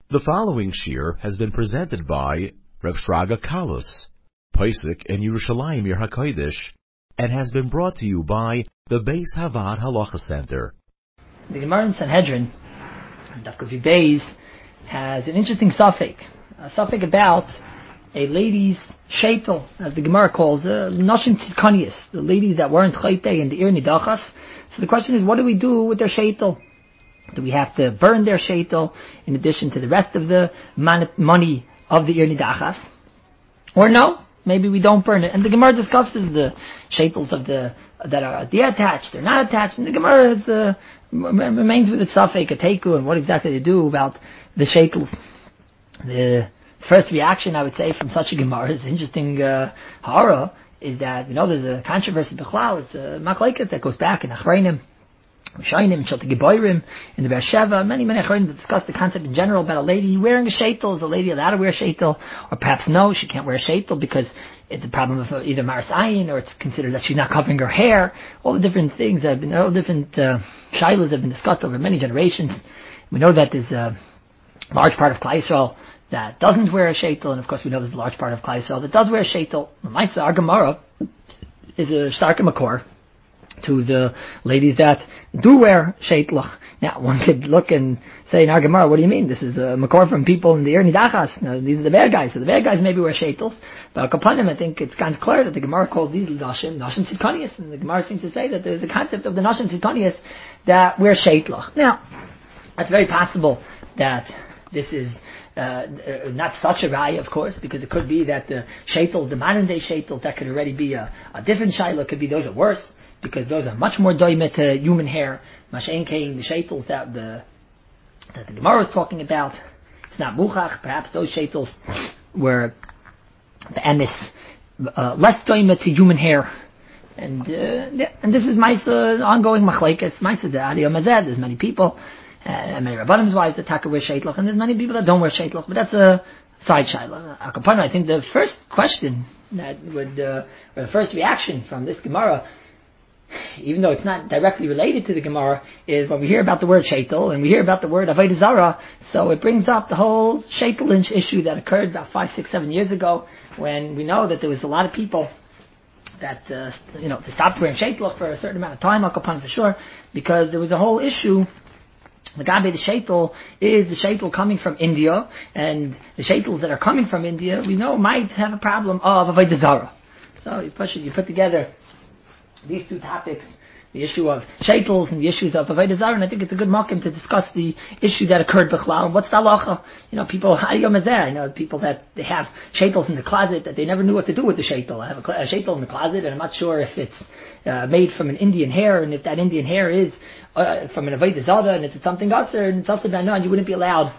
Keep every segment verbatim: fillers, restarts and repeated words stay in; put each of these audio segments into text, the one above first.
The following shir has been presented by Rav Shraga Kalus, Pesach in Yerushalayim Yer HaKodesh, and has been brought to you by the Beis Havad Halacha Center. The Gemara in Sanhedrin, Daf Kuf Beis, has an interesting suffix, a suffix about a lady's sheitel, as the Gemara calls it, Nashim Tzidkanias, the ladies that weren't chayte in the Ir Nidachas. So the question is, what do we do with their sheitel? Do we have to burn their sheitel in addition to the rest of the man- money of the Ir Nidachas? Or no, maybe we don't burn it. And the Gemara discusses the sheitels of the that are de-attached, they're not attached, and the Gemara has, uh, remains with its suffix, a teiku, and what exactly to do about the sheitels. The first reaction, I would say, from such a Gemara is interesting uh, hara, is that, you know, there's a controversy b'chlal, it's a machlekes that goes back in Achreinim, Shainim, Shalti Geboirim, in the Be'er Sheva, many, many Achreinim that discuss the concept in general about a lady wearing a sheitel. Is a lady allowed to wear a sheitel? Or perhaps no, she can't wear a sheitel because it's a problem of either Maris Ayin, or it's considered that she's not covering her hair. All the different things that have been, all the different uh, shilas have been discussed over many generations. We know that there's a large part of Klal Yisrael that doesn't wear a sheitel, and of course we know there's a large part of Klal Yisrael that does wear a sheitel. The Maisa, our Gemara, is a stark makor to the ladies that do wear sheitlach. Now, one could look and say in our Gemara, what do you mean? This is a makor from people in the Ir Nidachas. Now, these are the bad guys, so the bad guys maybe wear sheitels. But Kapanim, I think it's kind of clear that the Gemara calls these Nashim, Nashim Tzidkanias, and the Gemara seems to say that there's a concept of the Nashim Tzidkanias that wear sheitlach. Now, it's very possible that this is Uh, not such a raya, of course, because it could be that the sheitels, the modern day sheitels, that could already be a, a different shayla. Could be those are worse, because those are much more doimet to human hair. Mashen Kain, the sheitels that the that the Gemara is talking about, it's not muchach. Perhaps those sheitels were the emis uh, less doimet to human hair. And uh, and this is my uh, ongoing machlekes. Maisa the Adiyah Mazed. There's many people. Uh, and many Rabbanim's wives that taka wear sheitlach, and there's many people that don't wear sheitlach, but that's a side shayla. Akapana, I think the first question that would, uh, or the first reaction from this Gemara, even though it's not directly related to the Gemara, is when we hear about the word sheitel, and we hear about the word avodah zarah, so it brings up the whole sheitel issue that occurred about five, six, seven years ago, when we know that there was a lot of people that, uh, you know, they stopped wearing sheitlach for a certain amount of time, Akapana for sure, because there was a whole issue. The Gabe, the sheitel, is the sheitel coming from India, and the sheitels that are coming from India, we know, might have a problem of avodah zarah. So you push it, you put together these two topics, the issue of sheitels and the issues of avodah zarah, and I think it's a good mokum to discuss the issue that occurred b'chlal. What's the halacha? You know, people, I know people that they have sheitels in the closet that they never knew what to do with the sheitel. I have a, a sheitel in the closet, and I'm not sure if it's uh, made from an Indian hair, and if that Indian hair is uh, from an avodah zarah, and it's something else, and it's also been known, you wouldn't be allowed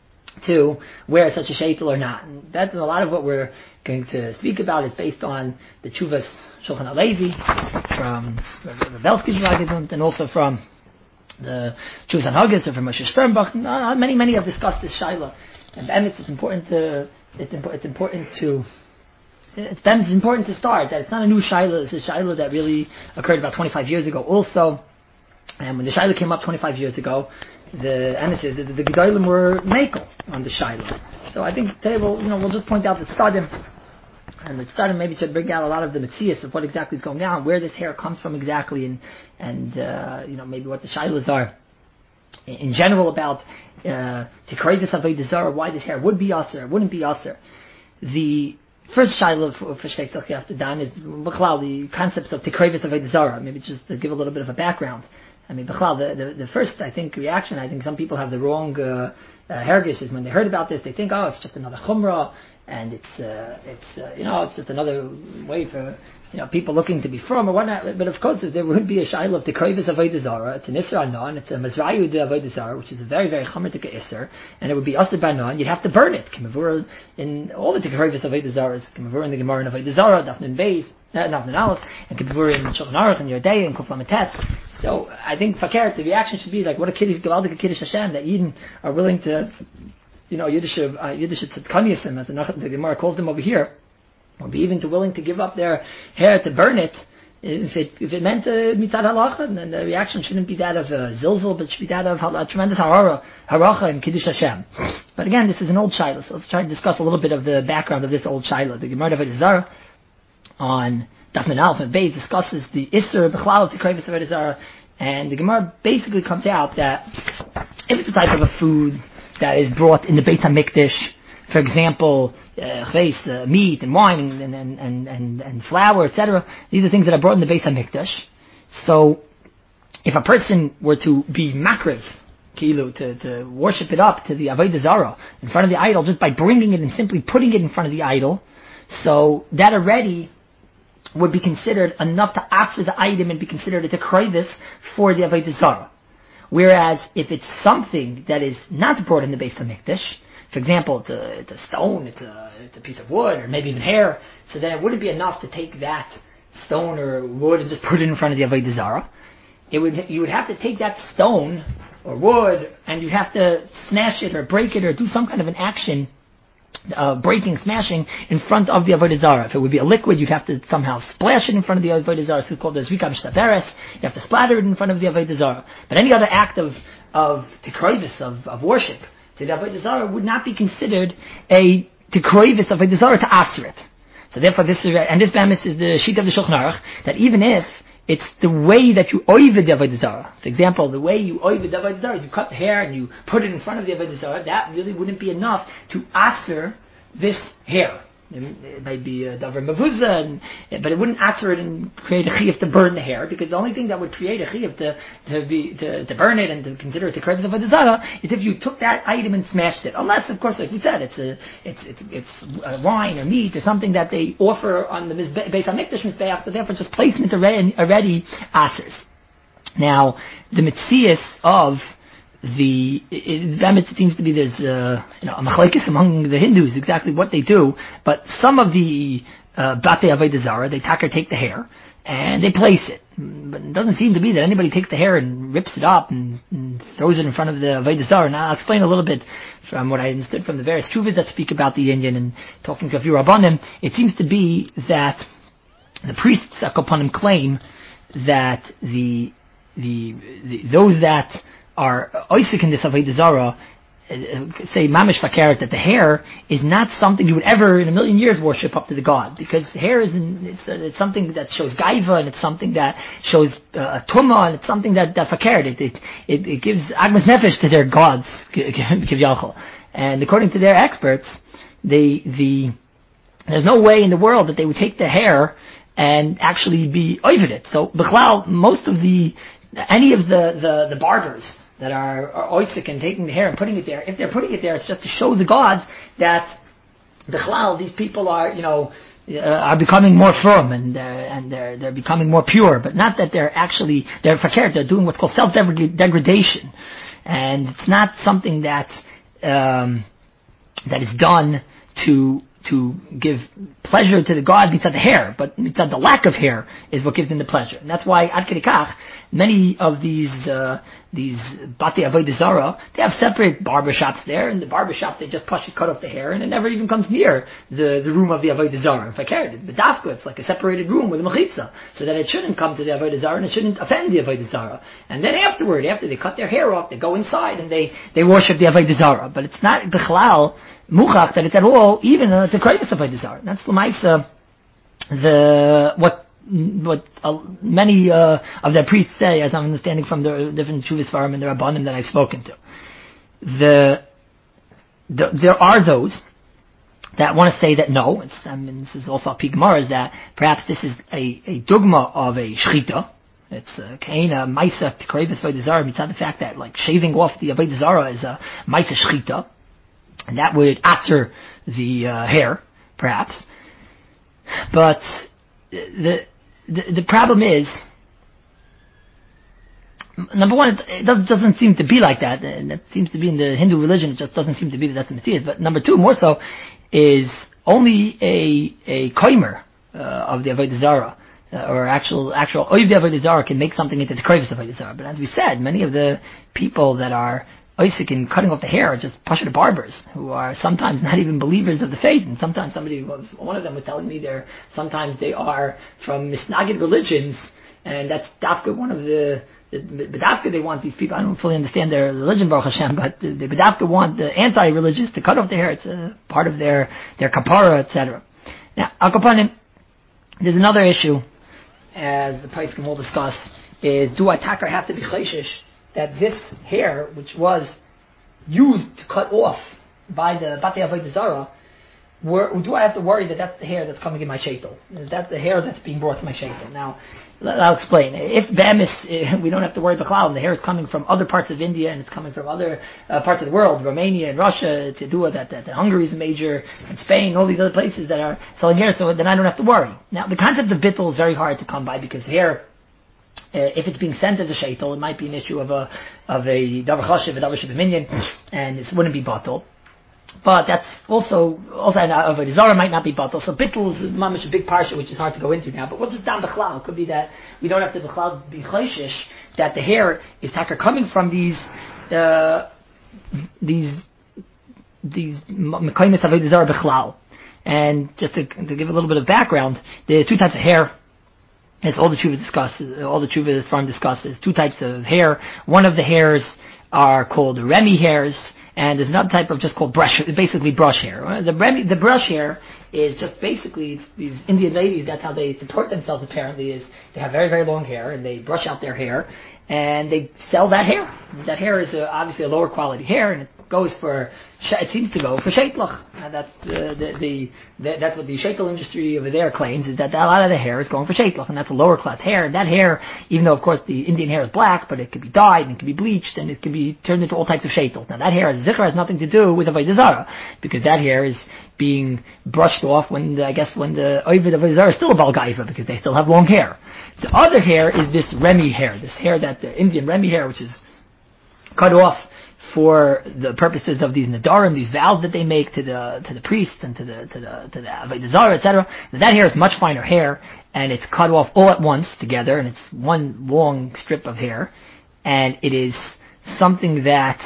to wear such a sheitel or not. And that's a lot of what we're going to speak about is based on the Tshuvas Shulchan HaLevi from the Belsky Zeragazund, and also from the Tshuvas HaNhagos, or from Moshe Sternbach. Uh, many, many have discussed this shaila, and then it's important to it's, impo- it's important to it's then it's important to start that it's not a new shaila. It's a shaila that really occurred about twenty-five years ago. Also, and when the shaila came up twenty-five years ago, the emissaries, the, the Gedolim were makel on the shaila. So I think today we'll, you know, we'll just point out the Tzadim, and the Tzadim maybe should bring out a lot of the Metzias of what exactly is going on, where this hair comes from exactly, and and uh, you know, maybe what the shailas are in, in general about uh, Tikreivus Avodah Zarah, why this hair would be aser, wouldn't be aser. The first shaila for for Sheikh Tzachiyah Dan is B'chlal, the concepts of Tikreivus Avodah Zarah. Maybe just to give a little bit of a background. I mean, B'chlal, the, the, the first, I think, reaction, I think some people have the wrong uh, uh, hergish, is when they heard about this, they think, oh, it's just another chumrah, and it's, uh, it's uh, you know, it's just another way for, you know, people looking to be from or whatnot. But of course, there would be a shaila of Tikreivus Avodah Zarah. It's an Isra non, it's a Mazrayu de Avodah Zarah, which is a very, very chamertika Isser, and it would be Asr Banon. You'd have to burn it. Kimavur in all the Tikreivus Avodah Zarahs, Kimavur in the Gemara in Avodah Zarah, Dafnin Beis, Dafnin Aleph, and Kimavur in Shulchan Aruch and Yerdei and Kufla Metes. So I think fakir, the reaction should be like, what a kiddush, Gavaldik Kiddush Hashem, that Eden are willing to, you know, Yiddish, uh, Yiddish Tzedkaniyasim, as the Gemara calls them over here, or be even to willing to give up their hair to burn it, If it if it meant uh, mitzad halacha, then the reaction shouldn't be that of uh, zilzal, but it should be that of a tremendous harara, haracha and kiddush Hashem. But again, this is an old shaila, so let's try to discuss a little bit of the background of this old shaila. The Gemara Avodah Zarah on Daf Nun Aleph and Beis discusses the Isser B'chlal of Tikreivus Avodah Zarah, and the Gemara basically comes out that if it's a type of a food that is brought in the Beit HaMikdash, for example, uh, uh, meat and wine and and, and, and, and flour, et cetera. These are things that are brought in the Beit HaMikdash. So, if a person were to be makriv, kilu, to, to worship it up to the Avodah Zarah in front of the idol, just by bringing it and simply putting it in front of the idol, so that already would be considered enough to answer the item and be considered a tekroivis for the Avodah Zarah. Whereas, if it's something that is not brought in the Beit HaMikdash, for example, it's a, it's a stone, it's a, it's a piece of wood, or maybe even hair, so then it wouldn't be enough to take that stone or wood and just put it in front of the Avodah Zarah. It would, you would have to take that stone or wood, and you'd have to smash it or break it or do some kind of an action, uh, breaking, smashing, in front of the Avodah Zarah. If it would be a liquid, you'd have to somehow splash it in front of the Avodah Zarah. So it's called the Zrika Mishtaveres. You have to splatter it in front of the Avodah Zarah. But any other act of, of tikroivis, of, of worship, the Avodah Zarah would not be considered a tekroivis of Avodah Zarah to answer it. So therefore, this is, and this bemis is the sheet of the Shulchan Aruch, that even if it's the way that you oived the Avodah Zarah, for example, the way you oived the Avodah Zarah is you cut the hair and you put it in front of the Avodah Zarah, that really wouldn't be enough to answer this hair. It might be a davar mavuzah, but it wouldn't answer it and create a chiyuv to burn the hair, because the only thing that would create a chiyuv to to be to, to burn it and to consider it the krevis of Avodah Zarah is if you took that item and smashed it. Unless, of course, like we said, it's a it's it's it's a wine or meat or something that they offer on the Beit HaMikdash mizbeach, so therefore just placing it already, already asers. Now, the mitzias of the it, it seems to be there's uh, you know a machlekes among the Hindus exactly what they do, but some of the uh, Batei Avodah Zarah, they take, take the hair and they place it, but it doesn't seem to be that anybody takes the hair and rips it up and, and throws it in front of the Avodah Zarah. Now I'll explain a little bit from what I understood from the various Tuvas that speak about the Indian and talking to a few Rabbanim. It seems to be that the priests upon him claim that the the, the those that are oisik in this Avodah Zarah, say mamish fakeret, that the hair is not something you would ever in a million years worship up to the god, because hair is in, it's, uh, it's something that shows gaiva, and it's something that shows uh, tumah, and it's something that that fakeret, it, it it it gives agmas nefesh to their gods, kivyachol. And according to their experts, they the there's no way in the world that they would take the hair and actually be oived it. So b'chlal, most of the any of the the, the barbers that are, are oisik and taking the hair and putting it there, if they're putting it there, it's just to show the gods that b'chlal, these people are, you know, uh, are becoming more firm and they're, and they're they're becoming more pure, but not that they're actually they're fakir, they're doing what's called self-degradation, and it's not something that um, that is done to to give pleasure to the god mitzad the hair, but mitzad the lack of hair is what gives them the pleasure, and that's why ad kei kach many of these uh, these Batei Avodah Zarah, they have separate barbershops there. In the barbershop, they just push cut off the hair, and it never even comes near the, the room of the Avodah Zarah. In fact, the dafka, it's like a separated room with a mechitza, so that it shouldn't come to the Avodah Zarah, and it shouldn't offend the Avodah Zarah. And then afterward, after they cut their hair off, they go inside and they, they worship the Avodah Zarah. But it's not b'chlal muchach that it's at all even uh, it's a krevis Avodah Zarah. That's the ma'isa, the what. What uh, many uh, of their priests say, as I'm understanding from the different Shuvas Farim and the Rabbanim that I've spoken to, the, the there are those that want to say that no, it's, I mean, this is also a pigmar, is that perhaps this is a, a dogma of a shchita. It's a kaina ma'isa t'krevis Avodah Zarah, mitzad the fact that like shaving off the Avodah Zarah is a ma'isa shchita, and that would alter the uh, hair, perhaps. But the The, the problem is, number one, it, it doesn't, doesn't seem to be like that, and that seems to be in the Hindu religion. It just doesn't seem to be that that's the Messiah. But number two, more so, is only a a koimer uh, of the Avodah Zarah, uh, or actual actual oiv Avodah Zarah can make something into the krevis of Avodah Zarah. But as we said, many of the people that are Isaac in cutting off the hair are just Pashut barbers who are sometimes not even believers of the faith, and sometimes somebody was, one of them was telling me they're, sometimes they are from misnagid religions, and that's Dafka, one of the, the Bedafka they want these people, I don't fully understand their religion, Baruch Hashem, but the, the Bedafka want the anti-religious to cut off their hair, it's a part of their, their kapara, et cetera. Now, Al Kapanim, there's another issue, as the Paiskim will discuss, is do I taka have to be chayshish that this hair, which was used to cut off by the Batei Avodah Zarah, were, do I have to worry that that's the hair that's coming in my sheitel? That's the hair that's being brought to my sheitel. Now, I'll explain. If Bemis, we don't have to worry about cloud, the hair is coming from other parts of India and it's coming from other uh, parts of the world, Romania and Russia, to do it, that, that, that Hungary is a major, and Spain, all these other places that are selling hair, so then I don't have to worry. Now, the concept of bittul is very hard to come by because hair, Uh, if it's being sent as a sheitel, it might be an issue of a of a davar chashiv, a davar shebeminyan, and it wouldn't be batal. But that's also also of a zara might not be batal. So bittul is mamish a big parsha, which is hard to go into now. But what's it down b'chlal? It could be that we don't have to b'chlal be chayshish that the hair is taka coming from these uh, these these mekaymis of zara b'chlal. And just to, to give a little bit of background, there are two types of hair. It's all the tshuva discusses, all the tshuva this farm discusses, two types of hair. One of the hairs are called Remy hairs, and there's another type of just called brush, basically brush hair. The Remy, the brush hair is just basically, these Indian ladies, that's how they support themselves apparently, is they have very, very long hair, and they brush out their hair, and they sell that hair. That hair is a, obviously a lower quality hair, and it goes for, it seems to go for sheitlach. That's the, the, the, the that's what the sheitel industry over there claims, is that a lot of the hair is going for sheitlach, and that's a lower class hair. And that hair, even though of course the Indian hair is black, but it can be dyed, and it can be bleached, and it can be turned into all types of sheitel. Now that hair, as zikr, has nothing to do with avodah zarah, because that hair is being brushed off when the, I guess when the oived avodah zarah is still a balgaiva, because they still have long hair. The other hair is this Remy hair, this hair that the Indian Remy hair, which is cut off for the purposes of these nadarim, these vows that they make to the to the priests and to the to the to the avodah zarah, et cetera. That hair is much finer hair, and it's cut off all at once together, and it's one long strip of hair, and it is something that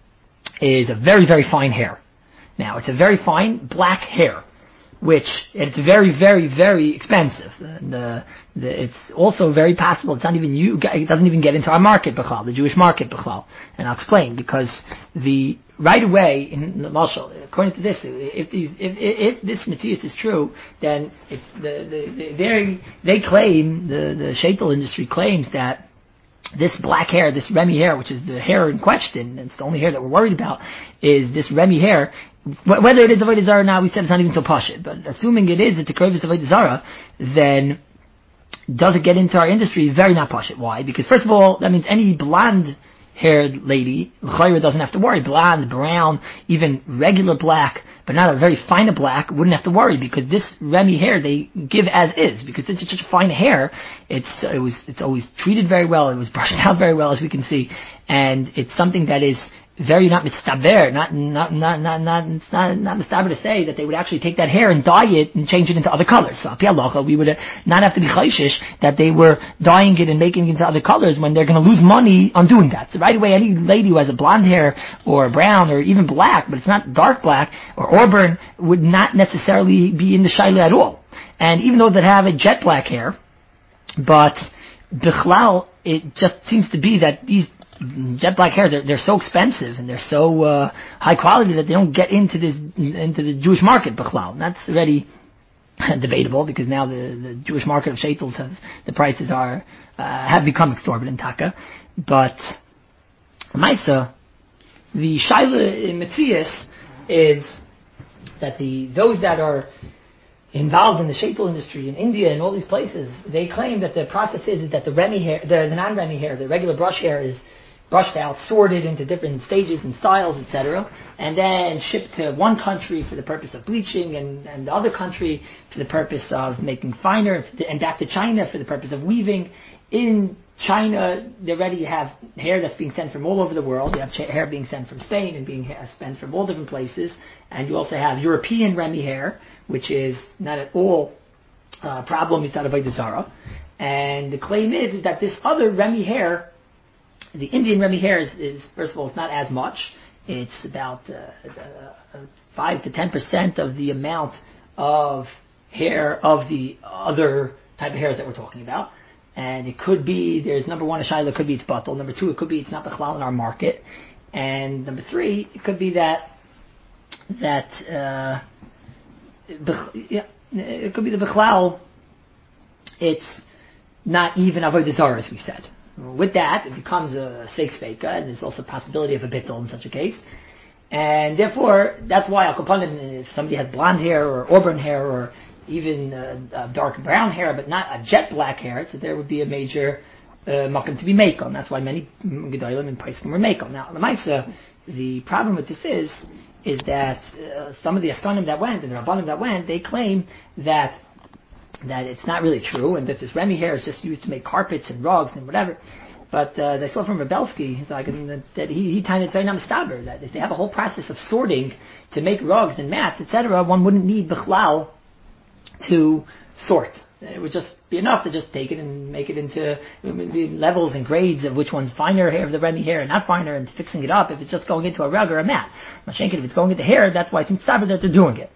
is a very very fine hair. Now it's a very fine black hair, which it's very very very expensive. The, the, it's also very possible it's not even you. It doesn't even get into our market b'chlal, the Jewish market b'chlal, and I'll explain because the right away in the mashal, according to this, if these if if, if this Matthias is true, then if the the, the they they claim the the sheitel industry claims that this black hair, this Remy hair, which is the hair in question, and it's the only hair that we're worried about, is this Remy hair. Whether it is avodah zarah or not, we said it's not even so pashut. But assuming it is, it's a krevis avodah zarah, then does it get into our industry? Very not pashut. Why? Because first of all, that means any blonde haired lady, l'chayra, doesn't have to worry. Blonde, brown, even regular black, but not a very fine black, wouldn't have to worry because this Remy hair they give as is because it's such a fine hair. It's it was it's always treated very well. It was brushed out very well, as we can see, and it's something that is very not mistaber, not not not not not not not mistaber to say that they would actually take that hair and dye it and change it into other colors. So api halacha, we would not have to be chayshish that they were dyeing it and making it into other colors when they're going to lose money on doing that. So right away, any lady who has a blonde hair or brown or even black, but it's not dark black or auburn, would not necessarily be in the shaila at all. And even those that have a jet black hair, but bichlal, it just seems to be that these jet black hair, they're, they're so expensive and they're so uh, high quality that they don't get into this into the Jewish market b'chlal. That's already debatable because now the, the Jewish market of sheitels has the prices are uh, have become exorbitant taka. But Maisa, the shaila in Matthias is that the those that are involved in the sheitel industry in India and all these places, they claim that the process is, is that the Remy hair, the, the non-Remy hair, the regular brush hair is brushed out, sorted into different stages and styles, et cetera, and then shipped to one country for the purpose of bleaching, and, and the other country for the purpose of making finer, and back to China for the purpose of weaving. In China, they already have hair that's being sent from all over the world. You have hair being sent from Spain and being sent from all different places, and you also have European Remy hair, which is not at all a uh, problem. It's out of avodah zarah, and the claim is, is that this other Remy hair the Indian Remy hair is, is, first of all, it's not as much. It's about uh, uh, five to ten percent of the amount of hair of the other type of hairs that we're talking about. And it could be, there's number one, a shayla, it could be it's batal. Number two, it could be it's not bechlal in our market. And number three, it could be that, that, uh, yeah, it could be the bechlal, it's not even avodah zarah, as we said. With that, it becomes a steak speika, and there's also a possibility of a bittul in such a case. And therefore, that's why Al Kapanim, if somebody has blonde hair or auburn hair or even uh, uh, dark brown hair, but not a jet black hair, so there would be a major uh, makom to be mekel, and that's why many gedolim and poskim were mekel. Now, the Maisa, the problem with this is, is that uh, some of the askanim that went and the rabbanim that went, they claim that that it's not really true, and that this Remy hair is just used to make carpets and rugs and whatever. But uh, they saw from Rebelsky, he's like, that he he kind of very namstaber that if they have a whole process of sorting to make rugs and mats, et cetera, one wouldn't need bichlal to sort. It would just be enough to just take it and make it into levels and grades of which one's finer hair of the Remy hair and not finer, and fixing it up if it's just going into a rug or a mat. Mashenkin, if it's going into hair, that's why it's mistaber that they're doing it.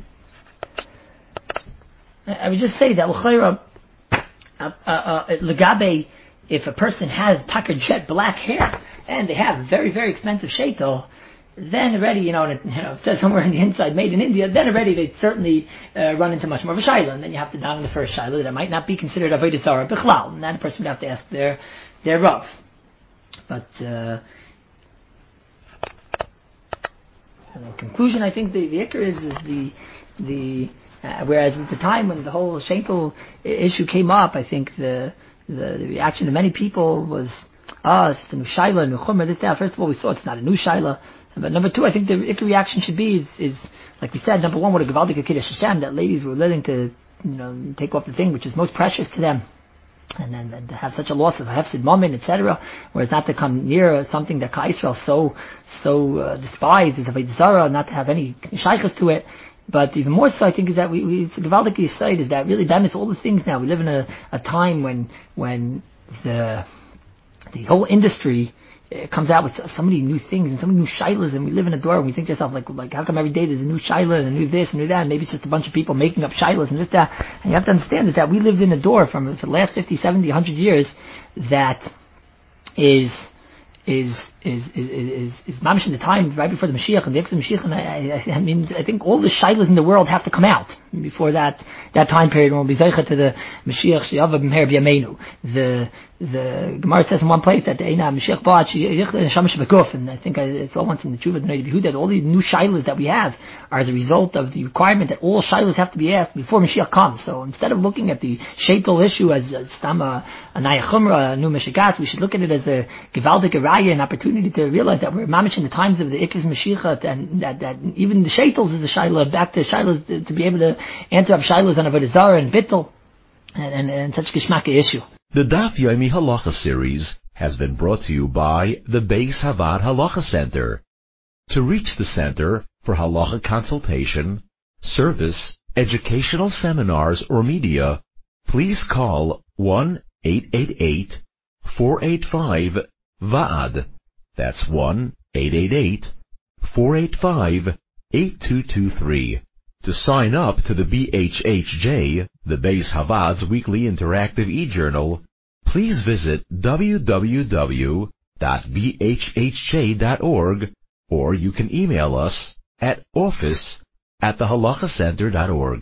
I would just say that l'chayra, uh, uh, uh, legabe, if a person has taka jet black hair and they have very very expensive sheitel, then already, you know, and it, you know, it says somewhere in the inside, made in India, then already they certainly uh, run into much more of a shayla, and then you have to down in the first shayla that might not be considered avodah zarah bichlal, and then the person would have to ask their their rav. But uh, in conclusion, I think the the ikar is, is the the uh, whereas at the time when the whole shenkel issue came up, I think the the, the reaction of many people was, ah, oh, it's a new shayla, new chumrah, this, that. First of all, we saw it's not a new shayla. But number two, I think the ikar reaction should be is, is, like we said, number one, what a gevaldik kiddush Hashem, that ladies were willing to, you know, take off the thing which is most precious to them, and then and to have such a loss of a hefsid moment, et cetera. Whereas not to come near something that Klal Yisrael so so uh, despised as avodah zarah, not to have any shaychus to it. But even more so, I think, is that we, we it's a gevaldik yisod, is that really damage all the things now. We live in a, a time when when the the whole industry it comes out with so many new things and so many new shilas, and we live in a door and we think to ourselves, like, like how come every day there's a new shilah and a new this and new that, and maybe it's just a bunch of people making up shilas and this, that. And you have to understand is that we lived in a door from for the last fifty, seventy, one hundred years that is is is is is, is mamish in the time right before the Mashiach and the Exodus Mashiach, and I, I, I mean I think all the shilas in the world have to come out before that that time period when we'll be zeicha to the Mashiach She'ava b'meher b'yameinu. The the Gemara says in one place that the Eina Mashiach ba'at shamash b'kuf, and I think I, it's all once in the Tshuva B'nai Yehuda that all these new shilas that we have are as a result of the requirement that all shilas have to be asked before Mashiach comes. So instead of looking at the sheitel issue as a stama a naya chumra, a new Meshigat, we should look at it as a gevaldik araya, an opportunity to realize that we're mamish in the times of the Ikris Mashiach, and that, that even the sheitels is a shayla, back to shaylas, to, to be able to answer up shaylas on avodah zarah and bittul and, and, and such geshmaka issue. The Daf Yomi Halacha series has been brought to you by the Beis Havad Halacha Center. To reach the center for halacha consultation, service, educational seminars, or media, please call one eight eight eight, four eight five, V A D. That's one eight eight eight, four eight five, eight two two three. To sign up to the B H H J, the Beis Havad's weekly interactive e-journal, please visit w w w dot b h h j dot org, or you can email us at office at the halacha center dot org.